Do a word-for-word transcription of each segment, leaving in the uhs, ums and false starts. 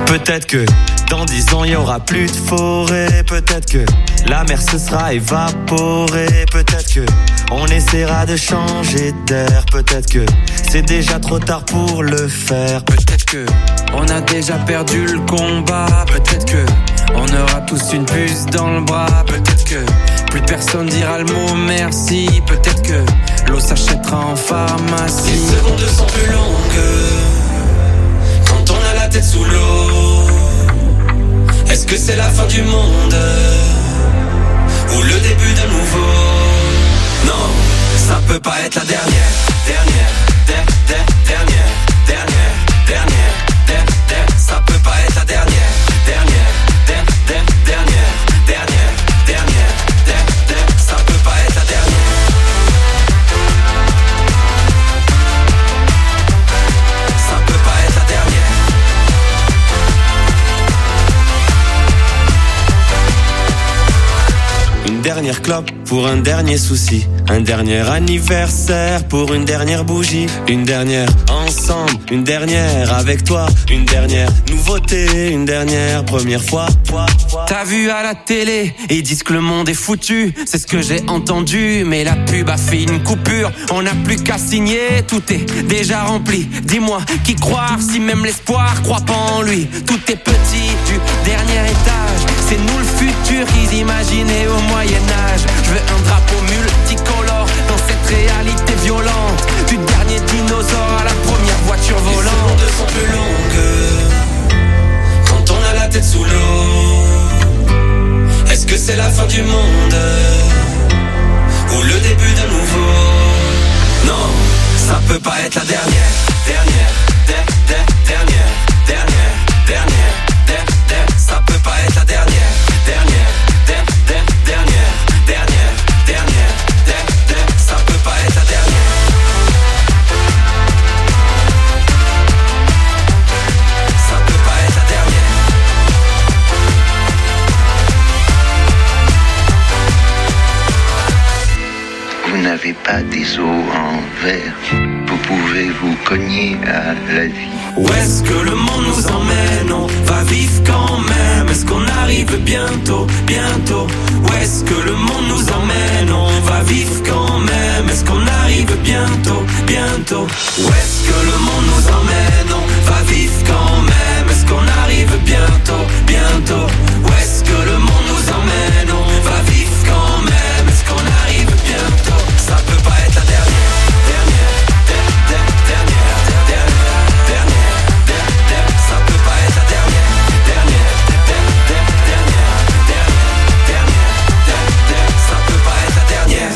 Peut-être que dans dix ans il y aura plus de forêt. Peut-être que la mer se sera évaporée. Peut-être que on essaiera de changer d'air. Peut-être que c'est déjà trop tard pour le faire. Peut-être que on a déjà perdu le combat. Peut-être que on aura tous une puce dans le bras. Peut-être que plus personne dira le mot merci. Peut-être que l'eau s'achètera en pharmacie. Les secondes sont plus longues quand on a la tête sous l'eau. Est-ce que c'est la fin du monde ou le début d'un nouveau? Non, ça peut pas être la dernière. Dernière, der, der, dernière, dernière, dernière, der, der. Ça peut pas être la dernière. Dernière, der, der, dernière, dernière, dernière, der, der. Ça peut pas être la dernière. Ça peut pas être la dernière. Une dernière clope pour un dernier souci. Un dernier anniversaire pour une dernière bougie. Une dernière ensemble, une dernière avec toi. Une dernière nouveauté, une dernière première fois. T'as vu à la télé, ils disent que le monde est foutu. C'est ce que j'ai entendu, mais la pub a fait une coupure. On n'a plus qu'à signer, tout est déjà rempli. Dis-moi, qui croire si même l'espoir croit pas en lui? Tout est petit du dernier étage. C'est nous le futur qu'ils imaginaient au Moyen-Âge. Je veux un drapeau multicolore dans cette réalité violente. Du dernier dinosaure à la première voiture volante. Les secondes sont plus longues quand on a la tête sous l'eau. Est-ce que c'est la fin du monde ou le début d'un nouveau? Non, ça peut pas être la dernière. Dernière, der, der, dernière, dernière, dernière, der, der. Ça peut pas être la dernière. Dernière, der, der, dernière, dernière, dernière, der, der. Ça peut pas être la dernière. Ça peut pas être la dernière. Vous n'avez pas des os en verre, vous pouvez vous cogner à la vie. Où est-ce que le monde nous emmène? On va vivre quand même. Est-ce qu'on arrive bientôt, bientôt? Où est-ce que le monde nous emmène? On va vivre quand même. Est-ce qu'on arrive bientôt, bientôt? Où est-ce que le monde nous emmène? On va vivre quand même. Est-ce qu'on arrive bientôt, bientôt? Où est-ce que le monde nous emmène? On va vivre quand même. Est-ce qu'on arrive bientôt? Ça peut pas être la dernière. Dernière, der, der, dernière, dernière, dernière, der, der. Ça peut pas être la dernière. Dernière, der, der, dernière, dernière, dernière, der, der. Ça peut pas être la dernière.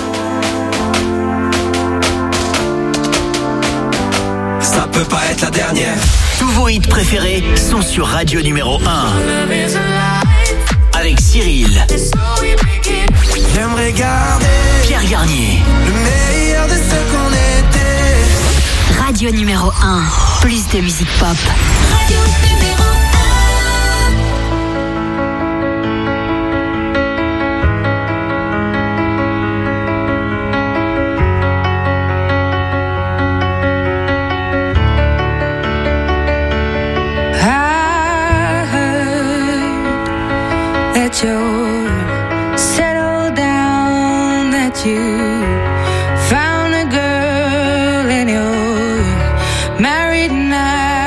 Ça peut pas être la dernière. Tous vos hits préférés sont sur Radio numéro un. Avec Cyril. J'aimerais garder Pierre Garnier. le meilleur de ce qu'on était. Radio numéro un. Plus de musique pop. Radio numéro I heard that you're settled down, that you found a girl and you're married now.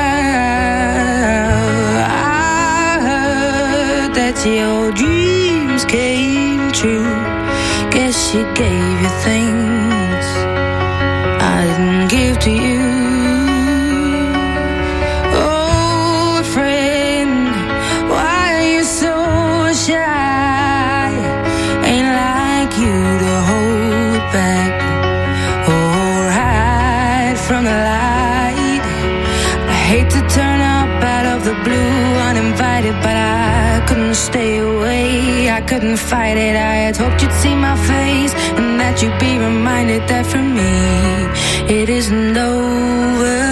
I heard that your dreams came true. Guess she gave you things I didn't give to you. Oh, friend, why are you so shy? Ain't like you to hold back or hide from the light. I hate to turn up out of the blue uninvited, but I couldn't stay away. I couldn't fight it. I had hoped you'd see my face and that you'd be reminded that for me it isn't over.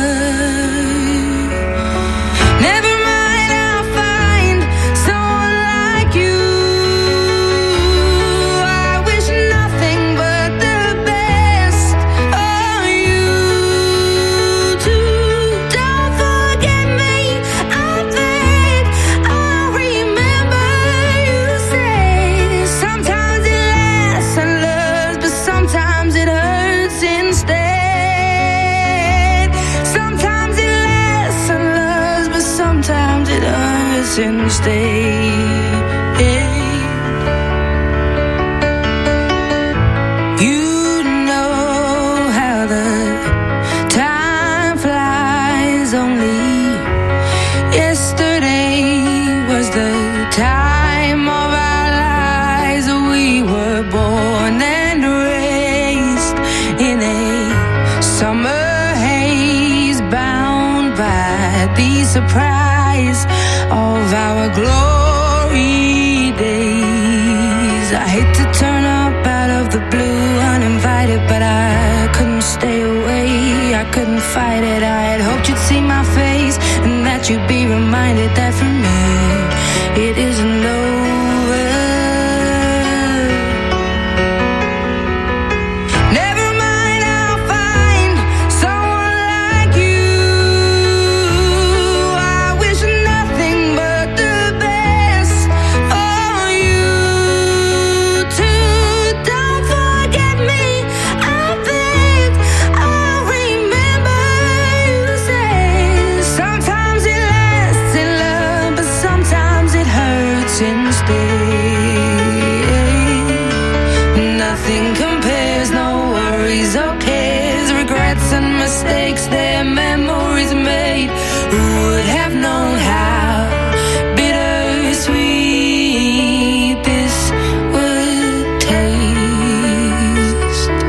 Never mind, I'll find someone like you. I wish nothing but the best of you too. Don't forget me out there. it hurts instead. Sometimes it lasts and loves, but sometimes it hurts instead. You know how the time flies. Only yesterday was the time of our lives. We were born and raised in a summer haze, bound by the surprise of our glory days. I hate to turn up out of the blue uninvited, but I couldn't stay away, I couldn't fight it. I had hoped you'd see my face and that you'd be reminded that for me it isn't over. Never mind, I'll find someone like you. I wish nothing but the best for you too. Don't forget me, I beg. I'll remember you say. Sometimes it lasts in love, but sometimes it hurts instead. Nothing compares, no worries or cares, regrets and mistakes, their memories made. Who would have known how bittersweet this would taste?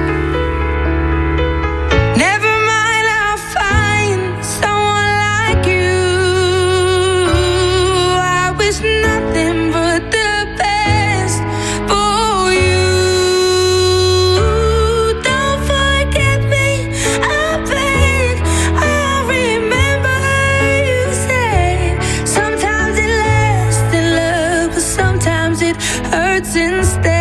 Never mind, I'll find someone like you. I wish nothing but the best for you. Don't forget me, I beg. I'll remember you said. Sometimes it lasts in love, but sometimes it hurts instead.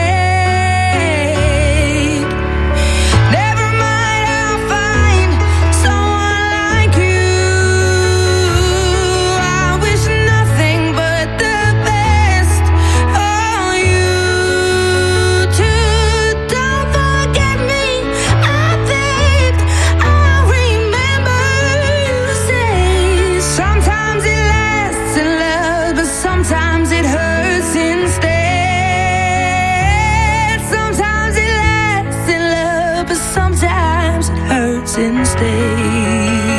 Never mind, I'll find someone like you. I wish nothing but the best for you too. Don't forget me, I beg. I'll remember you say. Sometimes it lasts in love, but sometimes it hurts instead. Sometimes it lasts in love, but sometimes it hurts instead.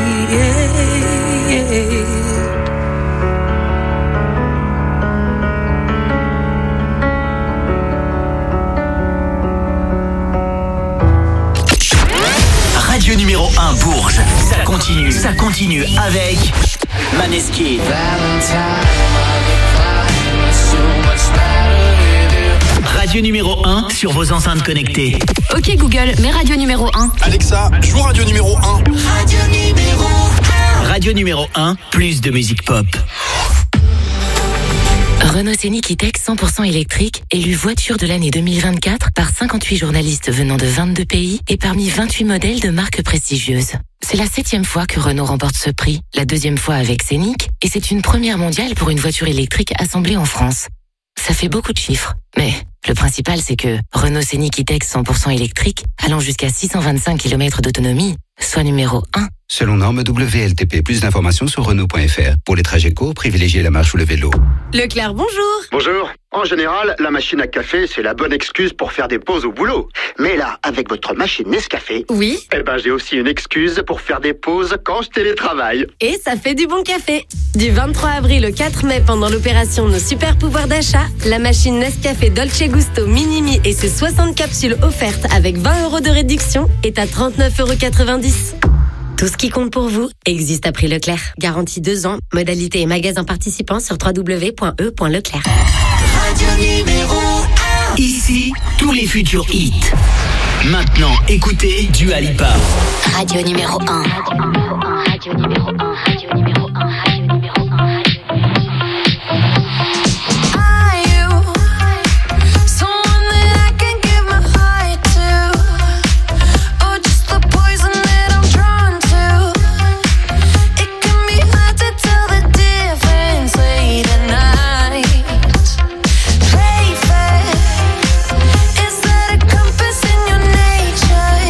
Radio numéro un Bourges. Ça continue, ça continue avec Maneskin. Radio numéro un sur vos enceintes connectées. Ok Google, mets radio numéro un. Alexa, joue radio numéro un. Radio numéro un. Radio numéro un, plus de musique pop. Renault Scénic E-Tech cent pour cent électrique, élu voiture de l'année deux mille vingt-quatre par cinquante-huit journalistes venant de vingt-deux pays et parmi vingt-huit modèles de marques prestigieuses. C'est la septième fois que Renault remporte ce prix, la deuxième fois avec Scénic, et c'est une première mondiale pour une voiture électrique assemblée en France. Ça fait beaucoup de chiffres, mais le principal c'est que Renault Scénic E-Tech cent pour cent électrique, allant jusqu'à six cent vingt-cinq kilomètres d'autonomie, soit numéro un. Selon norme W L T P, plus d'informations sur Renault point F R. Pour les trajets courts, privilégiez la marche ou le vélo. Leclerc, bonjour. Bonjour. En général, la machine à café, c'est la bonne excuse pour faire des pauses au boulot. Mais là, avec votre machine Nescafé... Oui. Eh ben, j'ai aussi une excuse pour faire des pauses quand je télétravaille. Et ça fait du bon café. Du vingt-trois avril au quatre mai, pendant l'opération Nos Super Pouvoirs d'achat, la machine Nescafé Dolce Gusto Minimi et ses soixante capsules offertes avec vingt euros de réduction est à trente-neuf euros quatre-vingt-dix. Tout ce qui compte pour vous existe à prix Leclerc. Garantie deux ans. Modalité et magasin participants sur w w w point e point leclerc. Radio numéro un. Ici, tous les futurs hits. Maintenant, écoutez Dua Lipa. Radio numéro un. Radio numéro un. Radio numéro un. Radio numéro un. Is that a compass in your nature?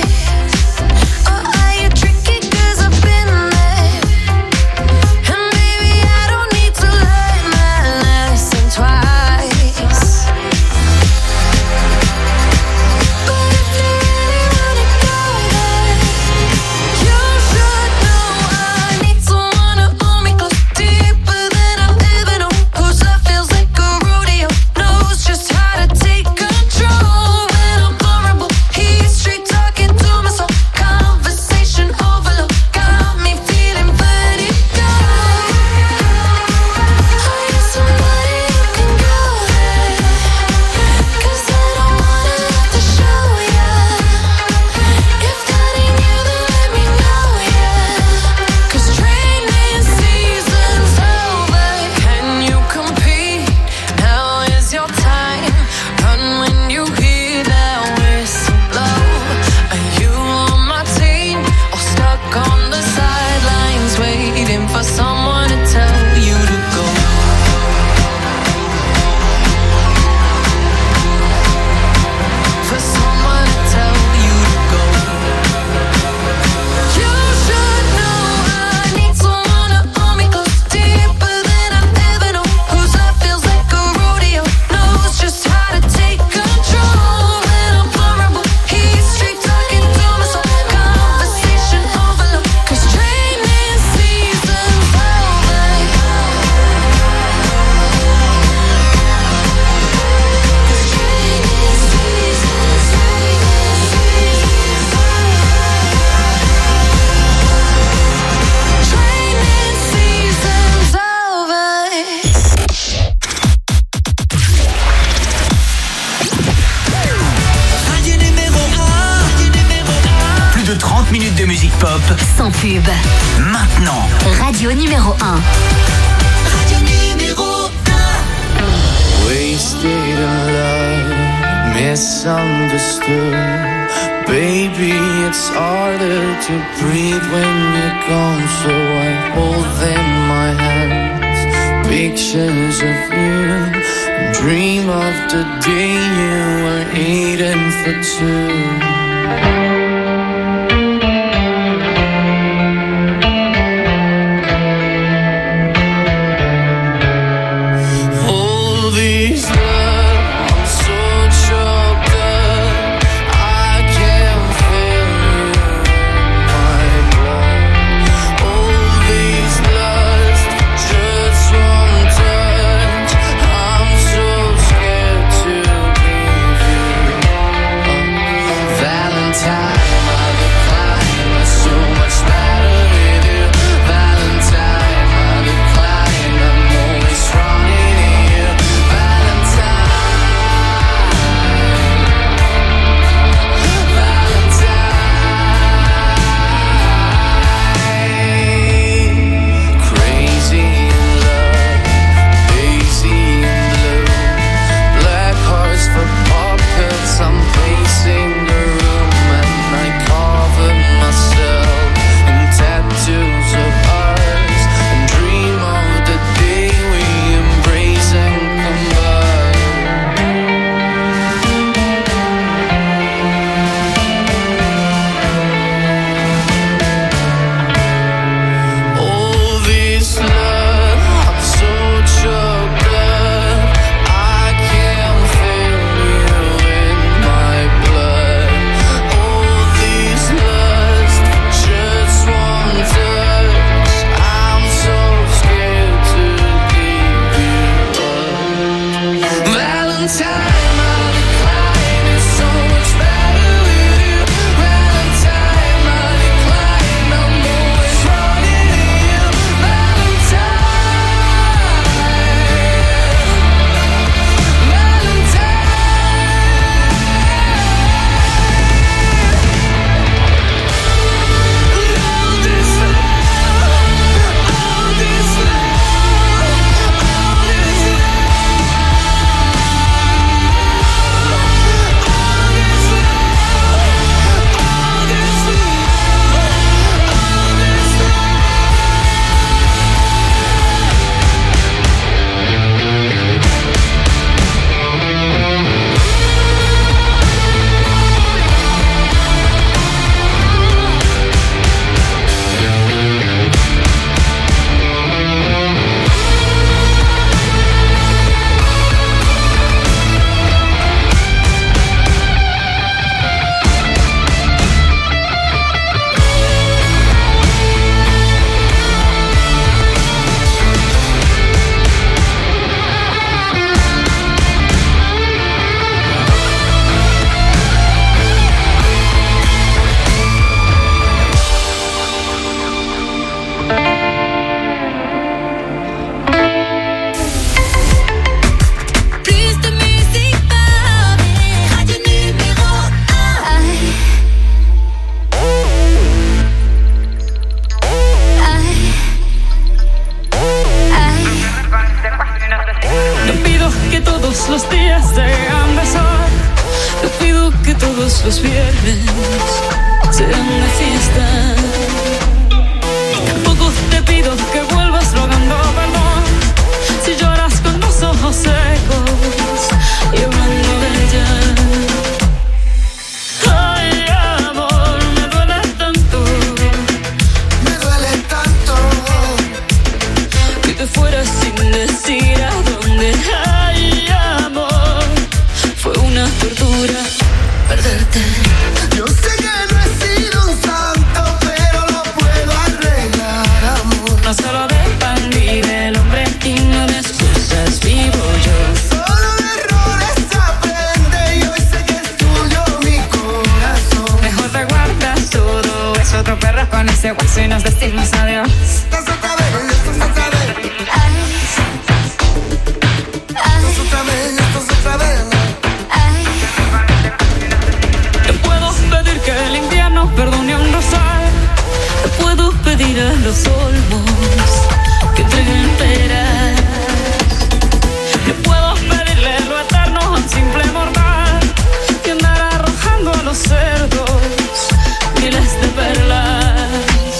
hip-hop, sans pub. Maintenant. Radio numéro un. Radio numéro un. Wasted in love, misunderstood. Baby, it's harder to breathe when you're gone. So I hold in my hands pictures of you. Dream of the day you were eating for two. los viernes sean de fiesta. Tampoco te pido que vuelvas rogando perdón si lloras con los ojos secos y hablando de ella. Ay, amor, me duele tanto, me duele tanto que te fueras sin decir a dónde. Ay, amor, fue una tortura perderte. Yo sé que no he sido un santo, pero lo puedo arreglar, amor. No solo de pan vive el hombre y no de excusas vivo yo. Solo de errores se aprende y hoy sé que es tuyo mi corazón. Mejor te guardas todo, es otro perro con ese hueso y nos decimos adiós. Estás otra vez, estás otra vez. Estás otra vez, estás otra vez. Te puedo pedir que el invierno perdone un rosal los olmos que entregan peras. No puedo pedirle lo eterno a un simple mortal que andará arrojando a los cerdos miles de perlas.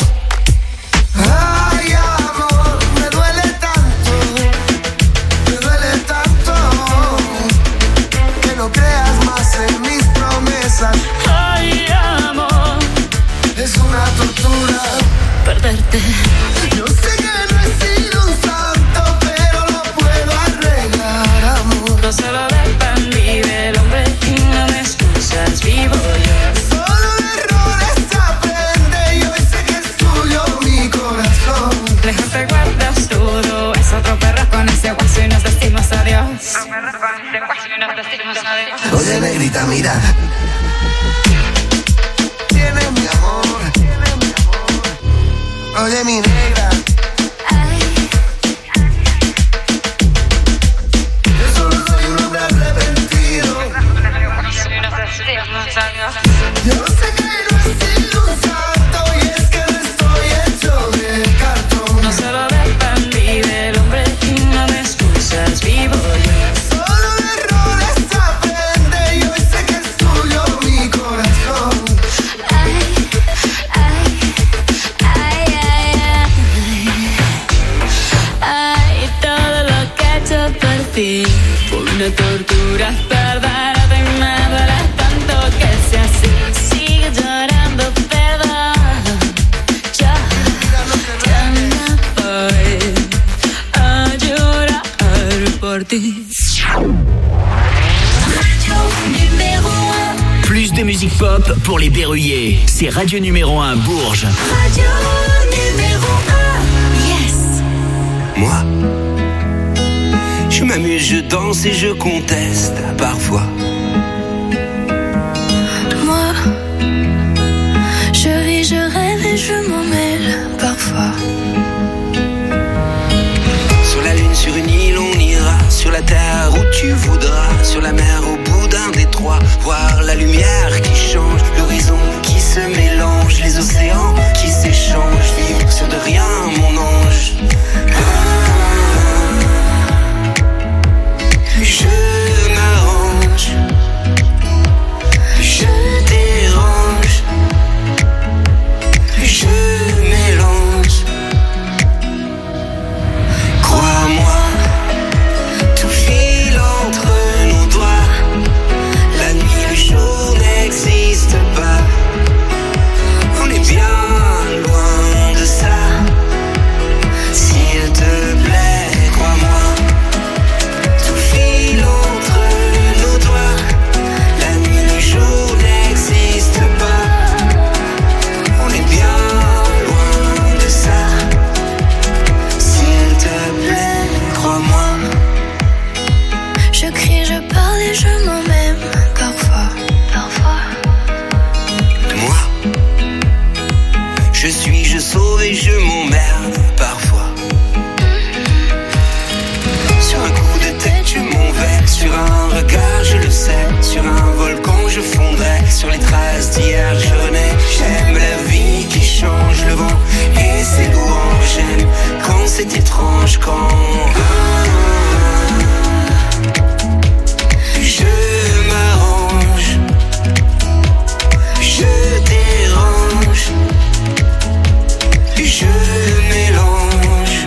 Ay, amor, me duele tanto, me duele tanto que no creas más en mis promesas. Ay, amor, es una tortura perderte. Yo sé que no he sido un santo, pero lo puedo arreglar, amor. No solo dependí del hombre y no me excusas, vivo yo. Solo de errores se aprende y hoy sé que es tuyo mi corazón. Lejos te guardas todo, es otro perro con ese hueso y nos decimos adiós. Oye, negrita, mira, tienes mi amor. Oye, mi negra, yo solo soy un hombre arrepentido. Yo sé que no he sido un santo y es que no estoy hecho de cartón. No solo dependí del hombre y no me excusas, vivo yo. Solo de errores se aprende y hoy sé que es tuyo mi corazón. Ay, ay, ay, ay, ay. Ay, todo lo que he hecho por ti fue una tortura, perderte y me duele tanto que sea así. Sigue llorando, perdón. Yo ya me voy a llorar por ti. Plus de musique pop pour les berruyers. C'est Radio Numéro un Bourges. Radio numéro un. Yes. Moi, je m'amuse, je danse et je conteste parfois. Moi, je vis, je rêve et je m'en mêle parfois. Sur la lune, sur une île, on ira. Sur la terre où tu voudras. Sur la mer, au bout d'un détroit. Voir la lumière qui change. L'horizon qui se mélange. Les océans qui s'échangent. Vivre sur de rien, mon ange. Ah, je m'arrange. Je dérange. Je mélange. Crois-moi, tout file entre nos doigts. La nuit, le jour n'existe pas. On est bien loin de ça. S'il te plaît, crois-moi, tout file entre nos doigts. La nuit, le jour n'existe pas. On est bien loin de ça. S'il te plaît, crois-moi. Je crie, je parle et je m'en même parfois, parfois. Moi, je suis, je sauve et je m'emmerde parfois. Sur un coup de tête, je m'envers. Sur un regard, je le sais. Sur un volcan, je fondrais. Sur les traces d'hier, je renais. J'aime la vie qui change le vent et ses louanges. J'aime quand c'est étrange, quand je m'arrange. Je dérange. Je mélange.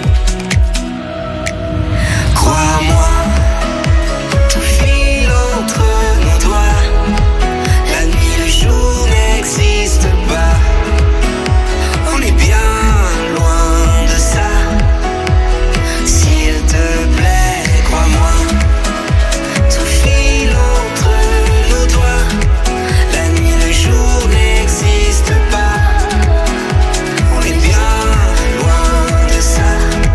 Crois-moi, tout file entre nos doigts. La nuit, le jour n'existe pas. On est bien loin de ça. S'il te plaît, crois-moi, tout file entre nos doigts. La nuit, le jour n'existe pas. On est bien loin de ça.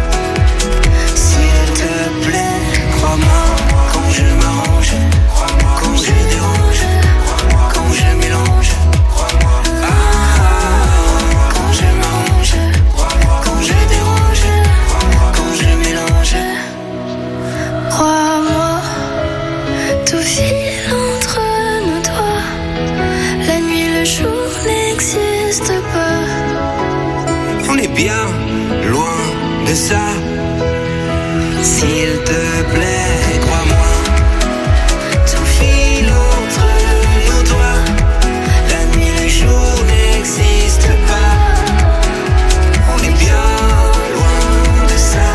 S'il te plaît, crois-moi, quand je m'arrange, quand je dérange, quand je mélange. Ah, quand je m'arrange, quand je dérange, quand je mélange. Crois-moi, tout file entre nos doigts. La nuit, le jour n'existe pas. On est bien loin de ça. S'il te plaît, crois-moi, tout file entre nos doigts. La nuit, le jour n'existe pas. On est bien loin de ça.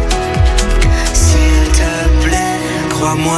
S'il te plaît, crois-moi.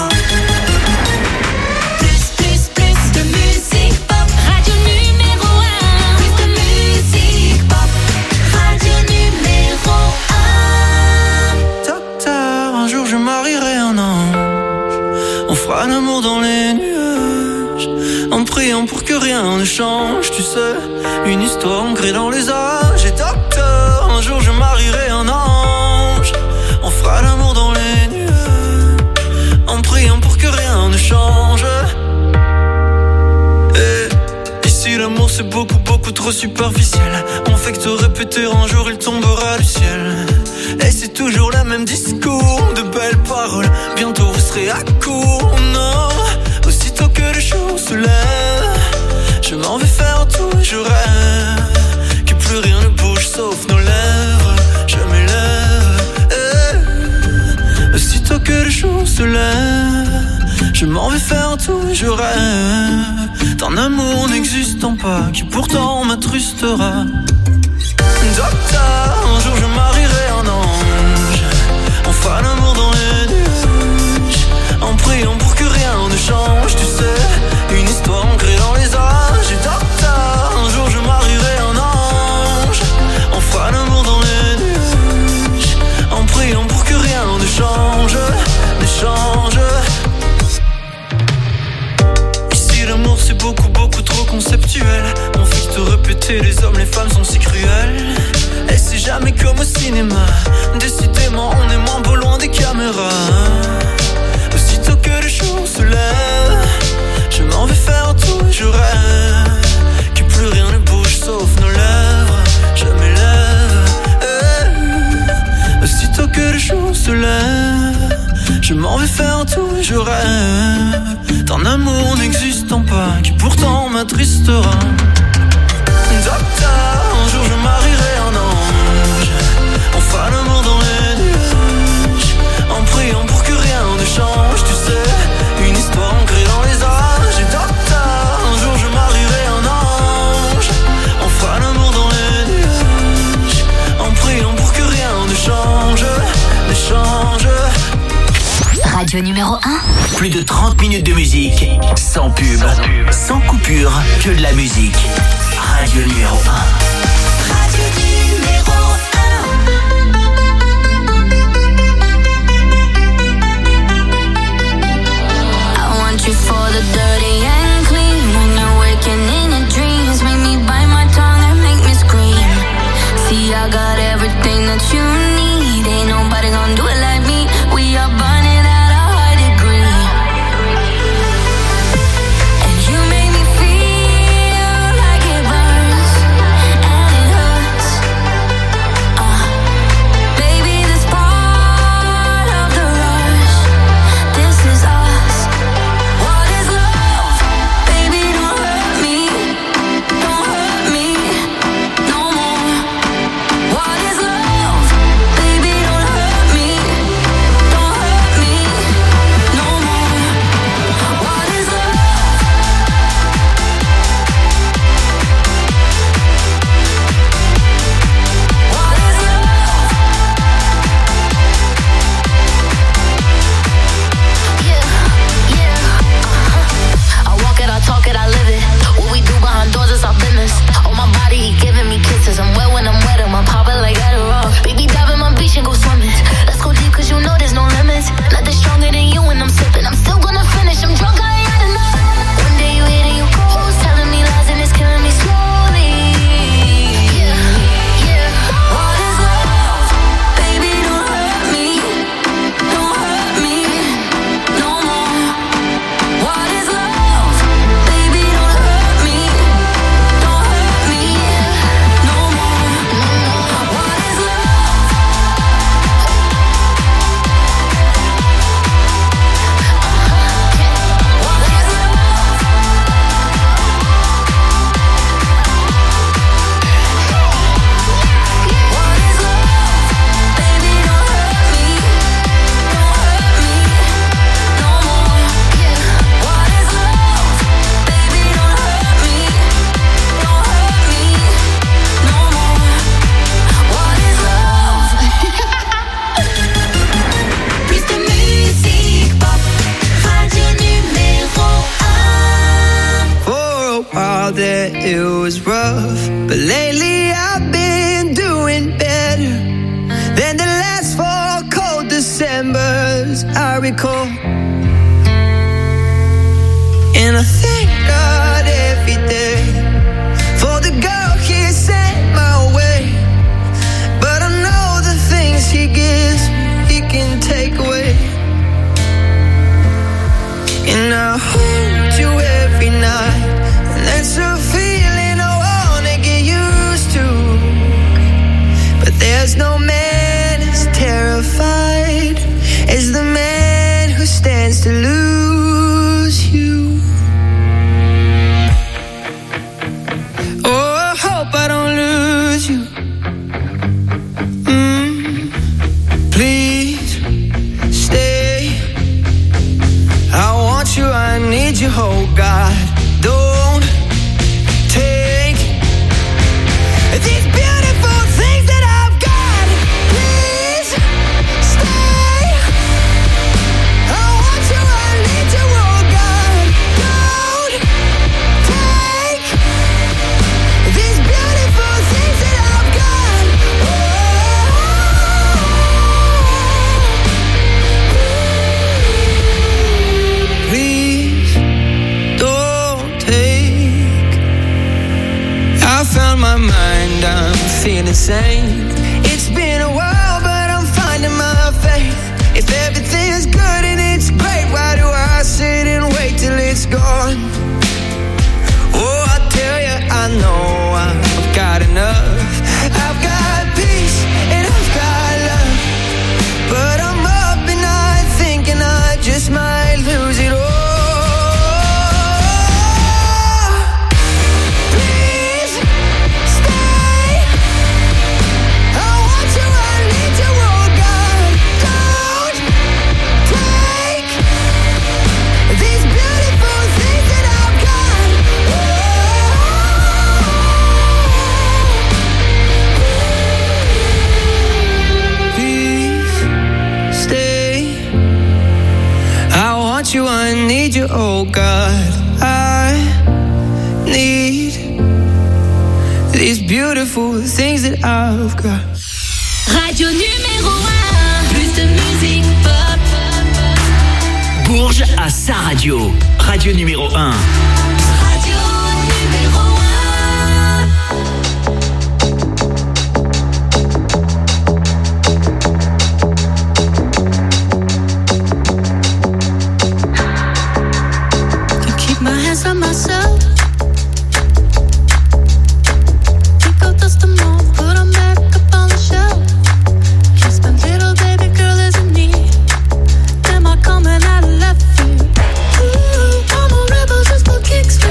fera l'amour dans les nuages, en priant pour que rien ne change. Tu sais, une histoire ancrée dans les âges. Et docteur, un jour je marierai un ange. On fera l'amour dans les nuages, en priant pour que rien ne change. Et ici l'amour c'est beaucoup beaucoup trop superficiel. On fait que te répéter, un jour il tombera du ciel. Et c'est toujours le même discours, de belles paroles. Bientôt vous serez à court, non. Aussitôt que le jour se lève, je m'en vais faire tout et je rêve que plus rien ne bouge sauf nos lèvres. Je m'élève, eh. Aussitôt que le jour se lève, je m'en vais faire tout et je rêve d'un amour n'existant pas, qui pourtant m'attrustera. Docteur, un jour je marierai un ange. On fera l'amour dans les nuages, en priant pour que rien ne change. Tu sais, une histoire ancrée dans les âges. Et docteur, un jour je marierai un ange. On fera l'amour dans les nuages, en priant pour que rien ne change, ne change. Ici l'amour c'est beaucoup beaucoup trop conceptuel. On fait que te répéter, les hommes les femmes sont si cruels. Et c'est jamais comme au cinéma, décidément on est moins beau loin des caméras. Aussitôt que le jour se lève, je m'en vais faire tout et je rêve que plus rien ne bouge sauf nos lèvres. Je m'élève, eh. Aussitôt que le jour se lève, je m'en vais faire tout et je rêve d'un amour n'existant pas, qui pourtant m'attristera. Docteur, un jour je marierai un ange. On fera l'amour dans les nuages, en priant pour que rien ne change. Tu sais, une histoire ancrée dans les âges. Et docteur, un jour je marierai un ange. On fera l'amour dans les nuages, en priant pour que rien ne change, ne change. Radio numéro un. Plus de trente minutes de musique, sans pub, sans, pub. sans coupure, que de la musique. Radio numéro un. Radio numéro un. I want you for the dirty and clean. When you're waking in your dreams, make me bite my tongue and make me scream. See, I got everything that you need. Ain't nobody gonna do it like me. We are burning at a high degree. And you make me feel like it was rough, but lately I've been doing better than the last four cold Decembers I recall. And I thank God every day for the girl He sent my way. But I know the things He gives He can take away. And I hold you every night, and that's a feeling I wanna get used to. But there's no man as terrified as the man who stands to lose you. Oh, I hope I don't lose you. Mm, please stay. I want you, I need you, oh God. Don't take these beautiful things that I've got. Please stay. I want you, I need you, oh God. Don't take these beautiful things that I've got. Please don't take. I found my mind, I'm feeling sane. It's been a while, but I'm finding my faith. If everything's good and it's great, why do I sit and wait till it's gone? Oh, I tell you, I know I've got enough. I've got peace and I've got love, but I'm up and night thinking I just might lose it all. Please stay. I want you, I need you, oh God. Don't take these beautiful things that I've got. Please stay. I want you, I need you, oh God. I need these beautiful things that I've got. Radio numéro un. Plus de musique pop. Bourges à sa radio. Radio numéro un. Radio numéro Can't keep my hands on myself. Think I'll dust them off, put 'em back up on the shelf. Guess my little baby girl is in need. Am I coming out of left field? Ooh, I'm a rebel just for kicks.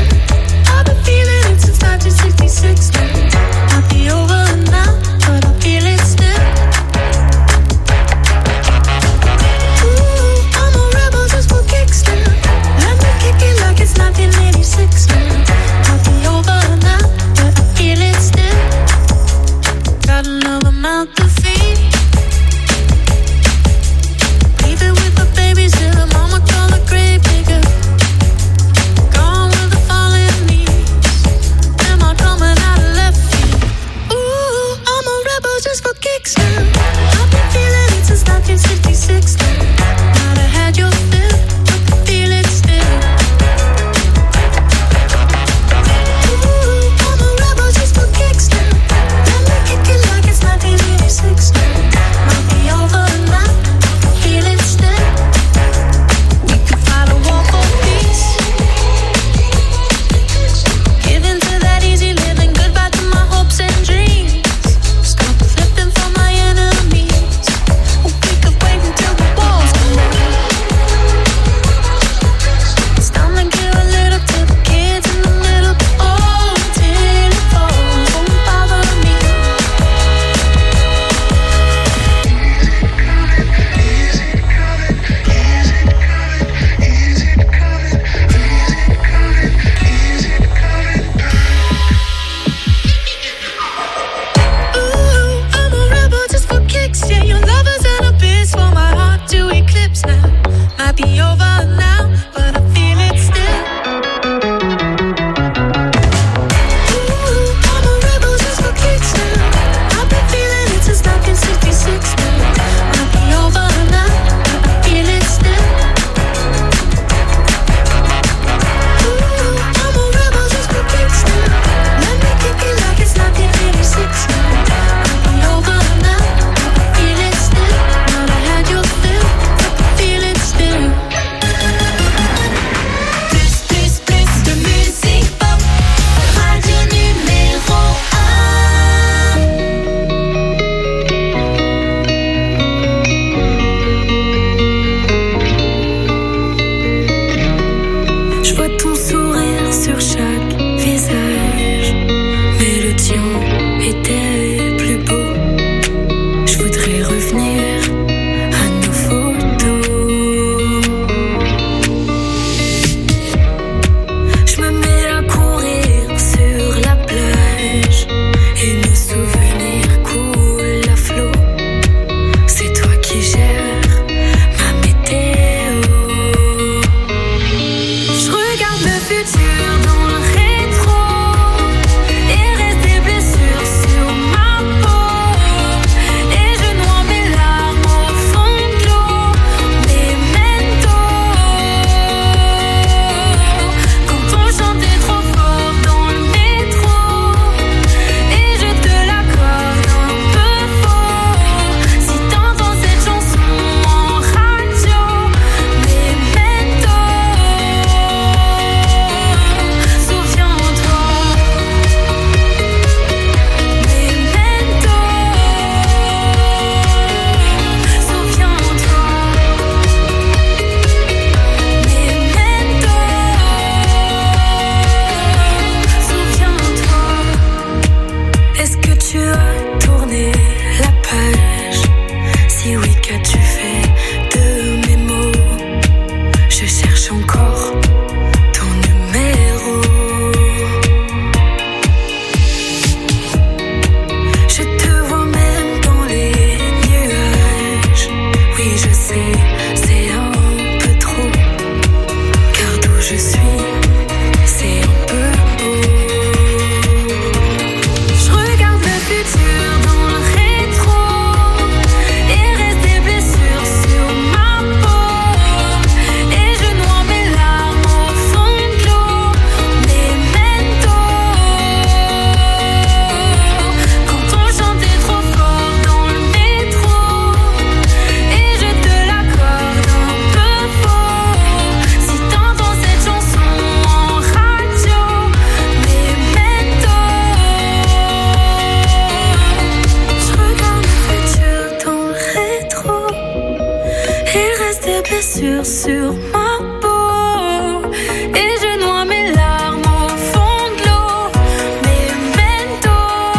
sur ma peau et je noie mes larmes au fond de l'eau. Memento,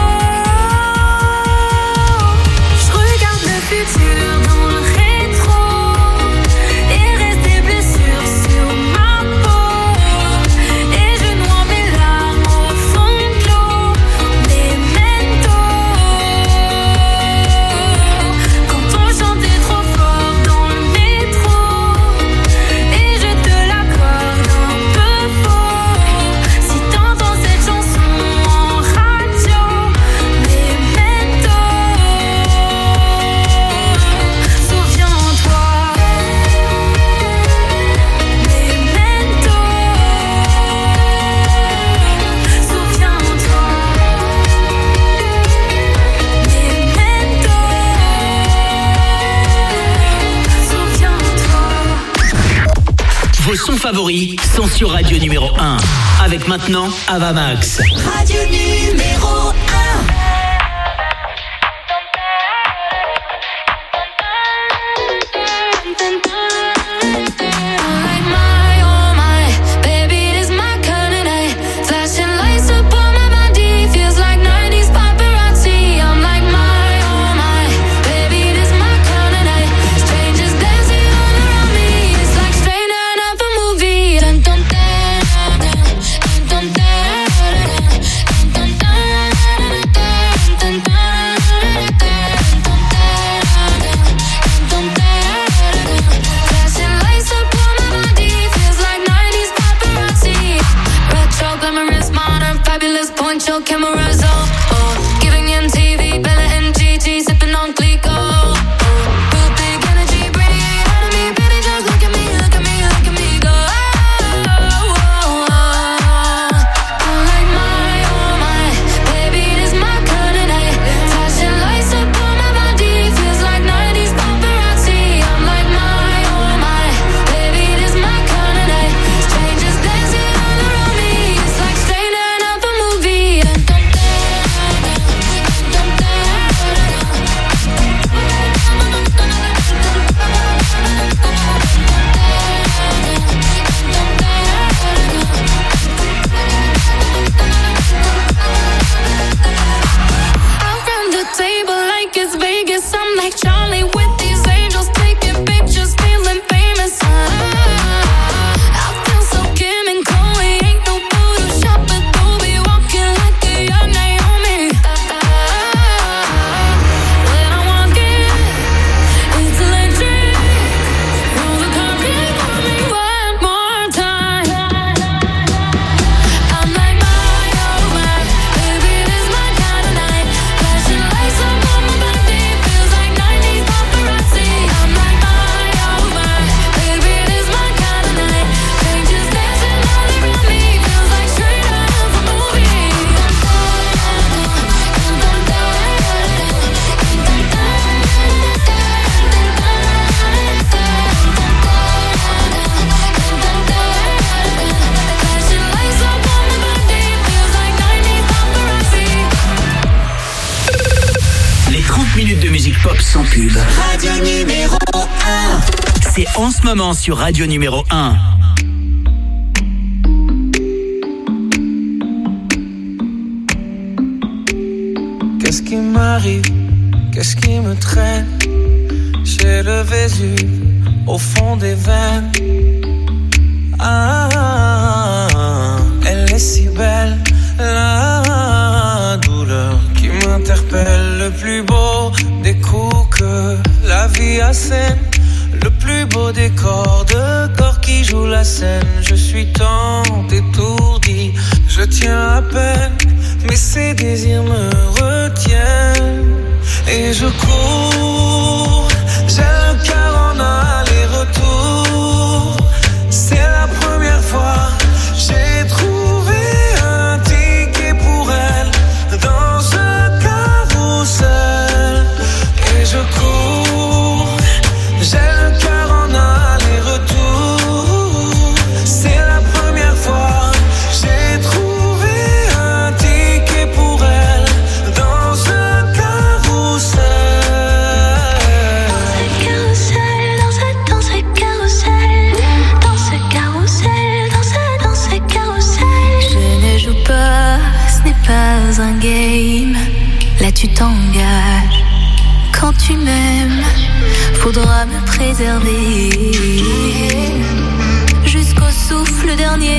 je regarde le futur dans le rétro et reste des blessures sur ma peau et je noie mes larmes au fond de l'eau. Memento, quand on chantait trop fort dans le métro et je te l'accorde un peu faux. Si t'entends cette chanson en radio, Memento, souviens-toi. Memento, souviens-toi. Memento, souviens-toi. Vos sons favoris sont sur Radio numéro un. Avec maintenant Avamax. Radio numéro un. Like my, oh my, baby, it is my kind of night. Flashing lights up on my body, feels like nineties paparazzi. I'm like my, oh my, baby, it is my kind of night. Strangers dancing all around me, it's like straight out of a movie. Dun dun dun dun dun dun dun dun dun dun dun. Flashing lights up on my body, feels like nineties paparazzi. Retro, glamorous, modern, fabulous, point your cameras on. Oh, giving M T V, Bella and Gigi, sipping on Clico. Oh, real big energy, bringing it out of me, baby, just look at me, look at me, look at me go. Oh, oh, oh. I'm like my, oh my, baby, it is my kind of night. Flashing lights up on my body, feels like nineties paparazzi. I'm like my, oh my, baby, it is my kind of night. Strangers dancing all around me, it's like straight out of a movie. Dun, dun, dun, dun, dun, I run the table like it's Vegas. I'm like Charlie with these angels, taking pictures, feeling famous. I feel so Kim and Chloe, ain't no Photoshop, but we'll be walking like a young Naomi. When I walk in, it's electric. Roll the carpet for me one more time. I'm like my, oh my, baby, it is my kind of night. Flashing lights up on my body, feels like nineties paparazzi. I'm like my, oh my, baby, it is my kind of night. Strangers dancing all around me, feels like straight out of a movie. Flashing lights up on my body, feels like nineties paparazzi. Les trente minutes de musique pop sans pub. Radio numéro un. C'est en ce moment sur Radio numéro un. Qu'est-ce qui m'arrive? Qu'est-ce qui me traîne? J'ai le Vésuve au fond des veines. Ah, elle est si belle, la douleur qui m'interpelle. Le plus beau des coups que la vie assène, le plus beau décor de corps qui joue la scène. Je suis tant étourdi, je tiens à peine, mais ces désirs me retiennent. Et je cours, j'ai le cœur en aller-retour. C'est la première fois, j'ai trouvé un ticket pour elle dans ce carrousel. Et je cours, j'ai le cœur en aller-retour. C'est la première fois, j'ai trouvé un ticket pour elle dans ce carrousel. game, là tu t'engages. Quand tu m'aimes, faudra me préserver jusqu'au souffle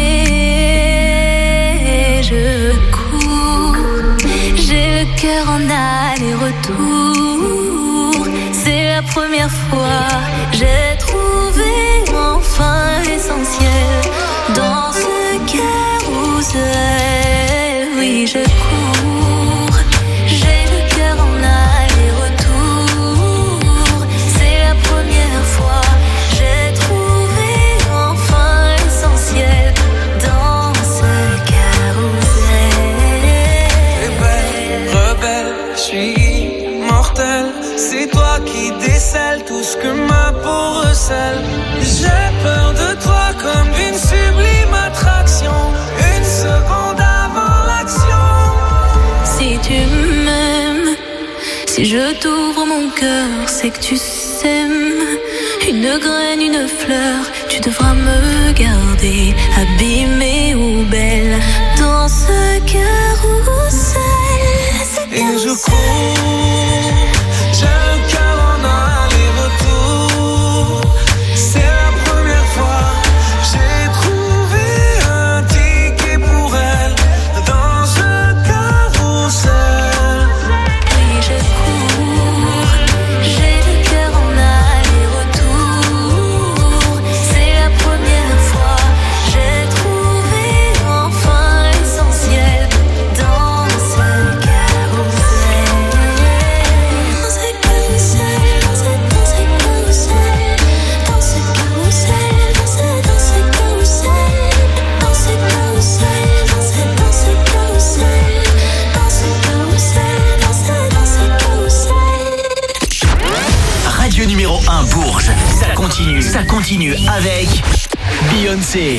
dernier. Je cours, j'ai le cœur en aller-retour. C'est la première fois, j'ai trouvé enfin l'essentiel dans ce carrousel. Oui, je cours, j'ai le cœur en aller-retour. C'est la première fois, j'ai trouvé enfin l'essentiel dans ce carrousel. Rebelle, rebelle, je suis immortel. C'est toi qui décèle tout ce que ma peau recèle. J'ai peur de toi comme d'une sublime attraction. Une seconde avant l'action. Si tu m'aimes, si je t'ouvre mon cœur, c'est que tu s'aimes. Une graine, une fleur, tu devras me garder abîmée ou belle dans ce carrousel. Et je cours, j'ai le cœur en aller-retour. C'est la première fois, j'ai trouvé un ticket pour elle dans ce carrousel. Oui, je cours, j'ai le cœur en aller-retour. C'est la première fois, j'ai trouvé enfin l'essentiel dans ce carrousel. Dans ce carrousel, dans ce, dans ce carrousel, dans ce carrousel, dans ce, dans ce carrousel, dans ce carrousel, dans ce, dans ce carrousel, dans ce carrousel, dans ce, dans ce carrousel. Radio numéro un Bourges. Ça continue, ça continue avec Beyoncé.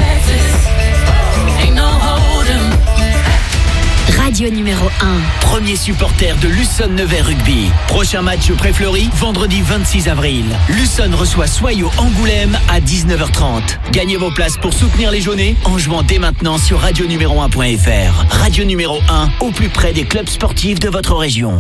Radio numéro un. Premier supporter de Luçon Nevers Rugby. Prochain match pré-Fleury, vendredi vingt-six avril. Luçon reçoit Soyo Angoulême à dix-neuf heures trente. Gagnez vos places pour soutenir les Jaunets en jouant dès maintenant sur radio numéro un point f r. Radio numéro un, au plus près des clubs sportifs de votre région.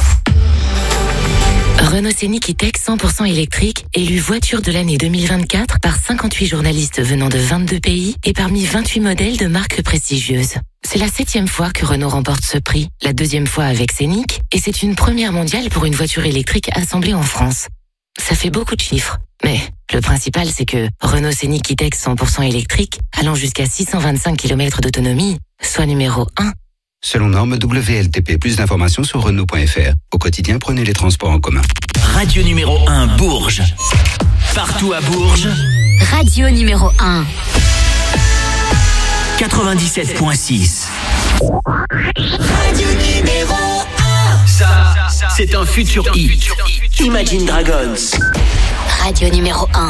Renault Scénic E-Tech cent pour cent électrique, élu voiture de l'année deux mille vingt-quatre par cinquante-huit journalistes venant de vingt-deux pays et parmi vingt-huit modèles de marques prestigieuses. C'est la septième fois que Renault remporte ce prix, la deuxième fois avec Scénic, et c'est une première mondiale pour une voiture électrique assemblée en France. Ça fait beaucoup de chiffres, mais le principal c'est que Renault Scénic E-Tech cent pour cent électrique, allant jusqu'à six cent vingt-cinq kilomètres d'autonomie, soit numéro un. Selon norme W L T P, plus d'informations sur Renault point F R. Au quotidien, prenez les transports en commun. Radio numéro un Bourges. Partout à Bourges. Radio numéro un. quatre-vingt-dix-sept point six. Radio numéro un. Ça, c'est un futur hit. Imagine Dragons. Radio numéro un.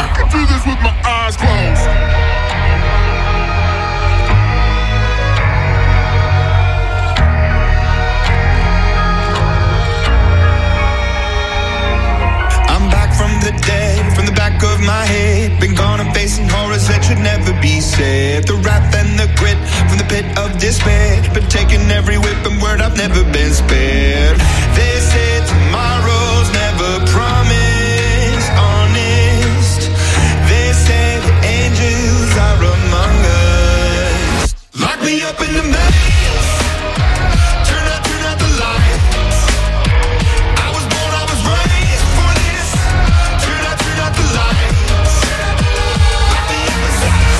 The dead from the back of my head. Been gone and facing horrors that should never be said. The wrath and the grit from the pit of despair. Been taking every whip and word, I've never been spared. They say tomorrow's never promised. Honest. They say the angels are among us. Lock me up in the maze. Turn out, turn out the light. I was born, I was raised for this. Turn out, turn out the lights. Lock me up inside.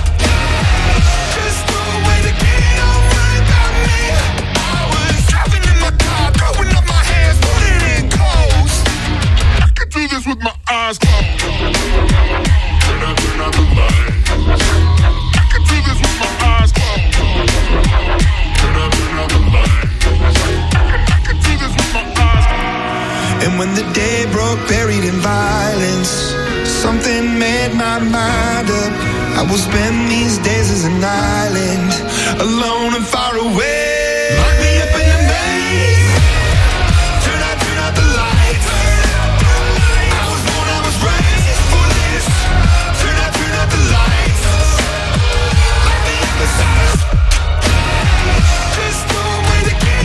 Just throw away the key, don't worry about me. I was driving in my car, throwing up my hands, putting in coast. I could do this with my eyes closed. Turn out, turn out the lights. I could do this with my eyes closed. Turn out, turn out the lights. I could do this with my eyes closed. And when the day broke, buried in violence, something made my mind up. I will spend these days as an island, alone and far away. Lock me up in the maze. Turn out, turn out the lights. I was born, I was raised for this. Turn out, turn out the lights. Lock me up inside. Just throw away the key.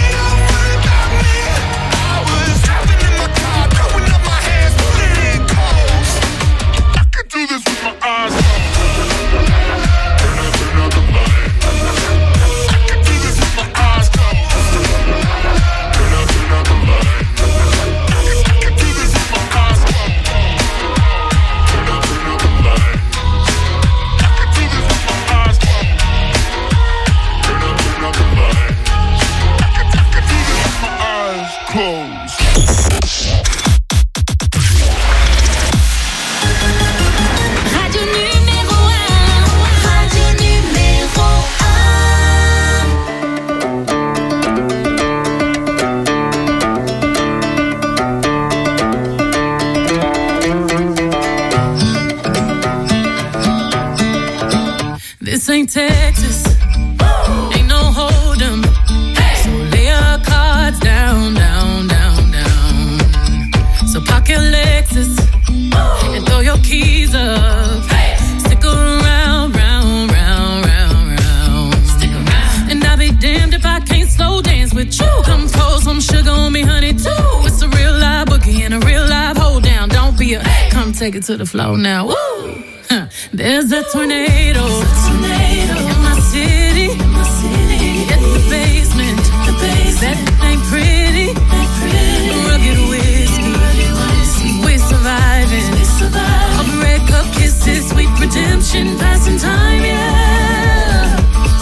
take it to the floor now. Woo! There's a tornado, tornado in my city, in my city. In the basement, the basement. That ain't pretty, ain't pretty. Rugged whiskey, we're surviving. We survive. All the red cup kisses, sweet redemption, passing time, yeah.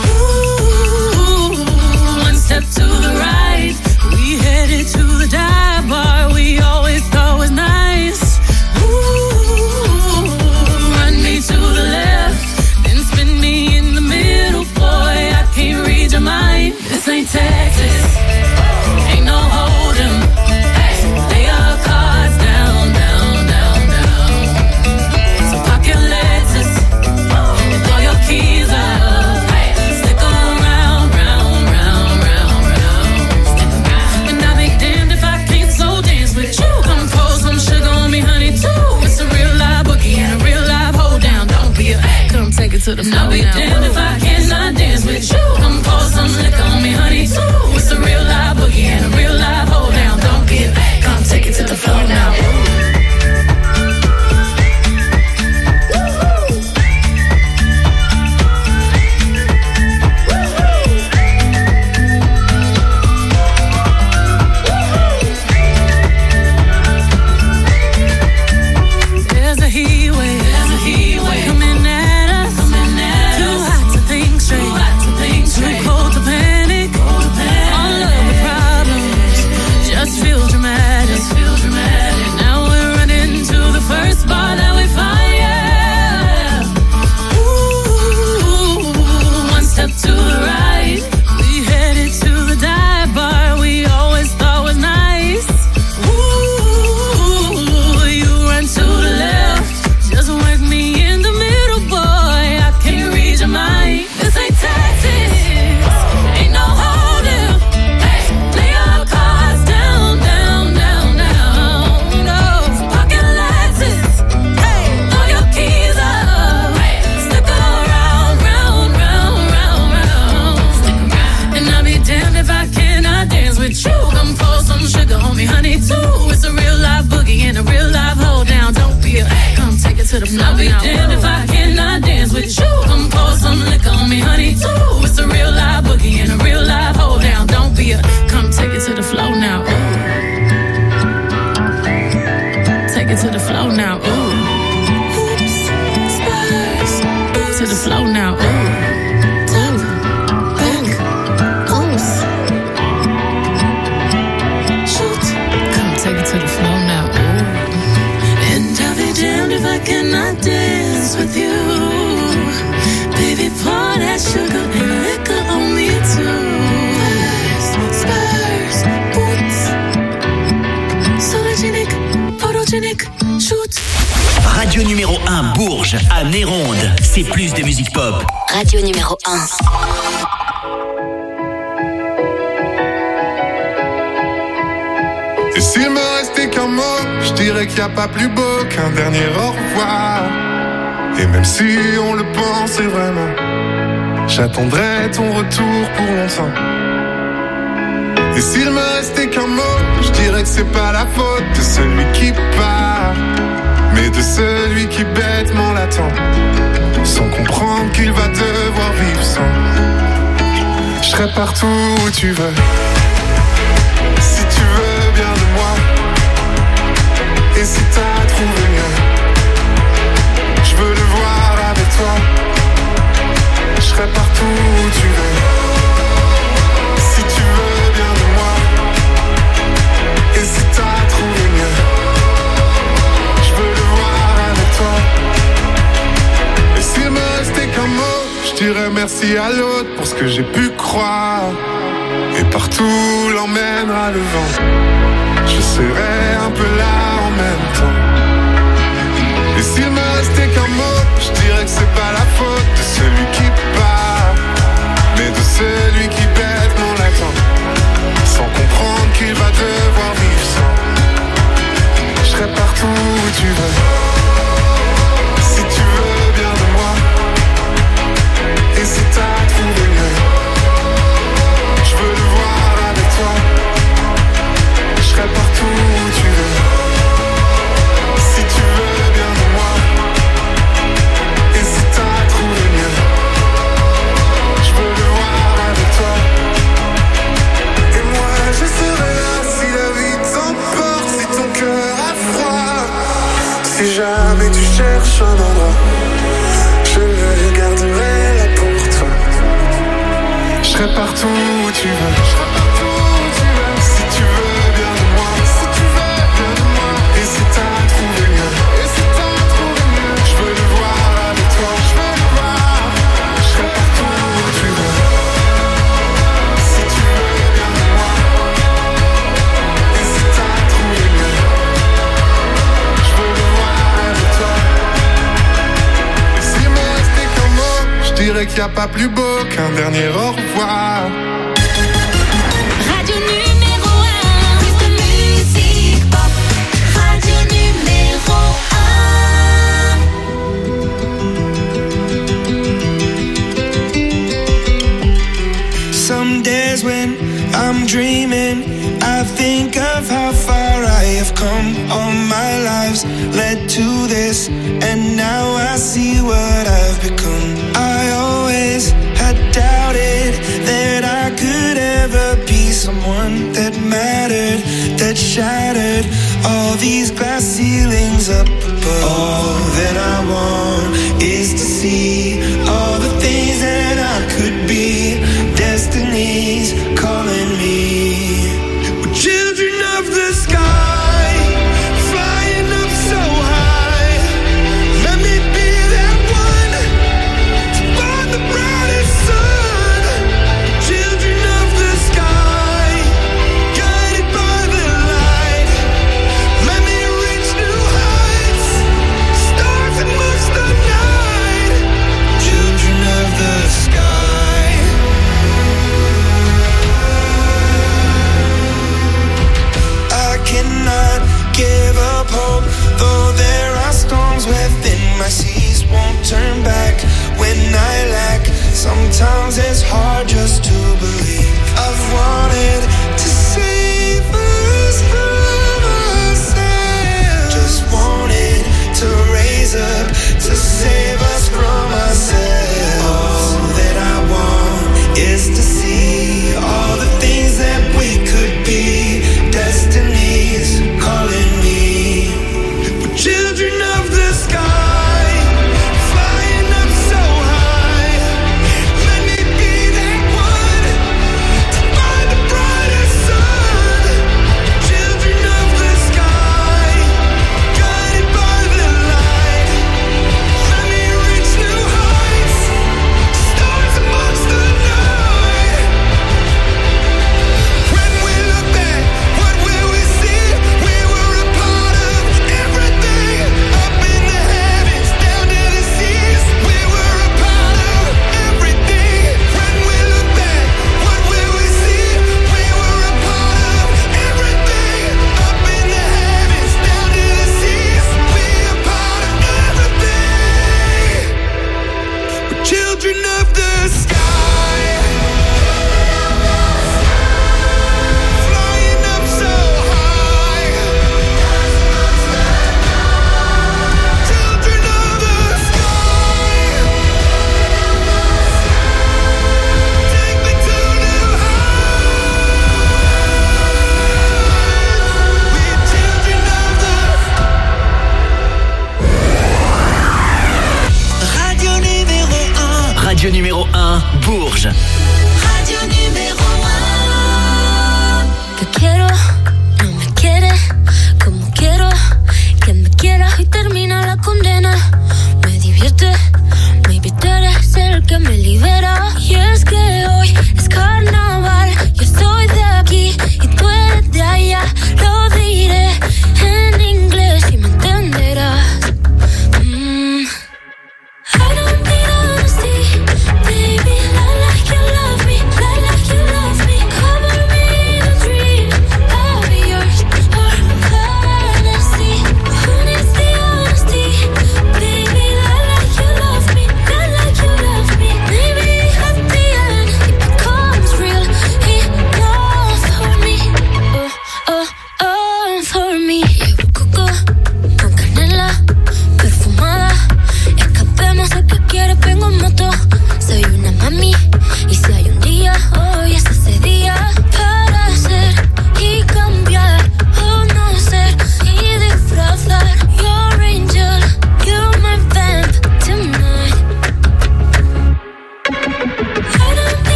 Ooh, one step to the right, we headed to the dive bar we always thought was nice. Ooh, run me to the left, then spin me in the middle, boy. I can't read your mind. This ain't Texas, ain't no hold'em. Lay our cards down, down, down, down. So park your Lexus and throw your keys up. Stick around, round, round, round, round. And I'll be damned if I can't slow dance with you. Come pour some sugar on me, honey, too. It's a real live boogie and a real live hold down. Don't be a come take it to the floor. I'll be damned if I cannot dance with you. Come pour some liquor on me, honey, too. It's a real live boogie and a real live hold down. Don't be a come take it to the floor now. There's a heat wave, there's a heat wave coming at us, coming at us. Too hot to think straight, too hot to think straight. Too cold to panic, cold to panic. All of the problems just feel dramatic, just feel dramatic. Now we're running to the first bar that we find, yeah. Ooh, one step to the right, we headed to the dive bar we always thought was nice. Ooh, you run to the left, just work me in the middle, boy. I can't read your mind. This ain't Texas, ain't no hold'em. Lay our cards down, down, down, down. No, pocket Lexus, throw your keys up. Stick around, round, round, round, round. And I'll be damned if I cannot dance with you. Come pour some sugar on me, honey, too. It's a real live boogie and a real live hold down. Don't be a come take it to the floor. I'll be damned if I cannot dance with you. Come pour some liquor on me, honey, too. It's a real live boogie and a real live hold down. Don't be a come take it to the floor now. Ooh. Take it to the floor now. Ooh. Oops, spurs. To the floor now. Ooh. Top, back, oops. Shoot, come take it to the floor now. Ooh. And I'll be damned if I cannot dance with you. Baby, pour that sugar and liquor on me too. Spurs, boots. Sologenic, photogenic, shoot. Radio numéro un Bourges, à Néronde. C'est plus de musique pop. Radio numéro un. Et s'il me restait qu'un mot, je dirais qu'il n'y a pas plus beau qu'un dernier au revoir. Et même si on le pensait vraiment, j'attendrai ton retour pour longtemps. Et s'il me restait qu'un mot, je dirais que c'est pas la faute de celui qui part, mais de celui qui bêtement l'attend, sans comprendre qu'il va devoir vivre sans. Je serai partout où tu veux, si tu veux bien de moi. Et si t'as trouvé mieux, je veux le voir avec toi. Je serai partout où tu veux, si tu veux bien de moi. Et si t'as trouvé mieux, je veux le voir avec toi. Et s'il me restait qu'un mot, je dirais merci à l'autre pour ce que j'ai pu croire. Et partout l'emmènera le vent, je serai un peu là en même temps. Et s'il me restait qu'un mot, je dirais que c'est pas la faute de celui qui part, mais de celui qui bêtement l'attend, sans comprendre qu'il va devoir vivre sans. Je serai partout où tu veux, si tu veux bien de moi. Et si t'as trouvé mieux, je veux le voir avec toi. Je serai partout où tu veux, si tu veux bien chemins, je ne garderai là pour toi. Je serai partout où tu veux, je serai partout où tu veux. Si tu veux bien de moi, si tu veux bien de moi. Et si t'as trouvé mieux, et si t'as trouvé mieux, je veux le voir avec toi, je veux le voir. Je serai partout où tu veux. Si tu veux bien de moi, et si t'as trouvé mieux, je veux le voir avec toi. Et s'il me restait qu'un mot, je dirais qu'il n'y a pas plus beau qu'un dernier au revoir. Radio numéro un, plus de musique pop. Radio numéro un. Some days when I'm dreaming, I think of how far I have come. All my lives led to this, and now I see what I've become. I always had doubted that I could ever be someone that mattered, that shattered all these glass ceilings up above. All that I want is to see all the things that I could be. Destiny's calling me. We're children of the sky, flying up so high. Let me be that one to find the brightest sun. Children of the sky, guided by the light. Let me reach new heights, stars amongst the night. Children of the sky. I cannot give up hope, though there are storms within my seas. Won't turn back when I lack. Sometimes it's hard just to believe. I've wanted to save us from ourselves. Just wanted to raise up to save us from ourselves. All that I want is to see all the things that we could be. Destiny's calling me. We're children of the sky, flying up so high. Let me be that one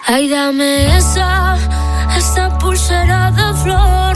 Ay, dame esa, esa pulsera de flor.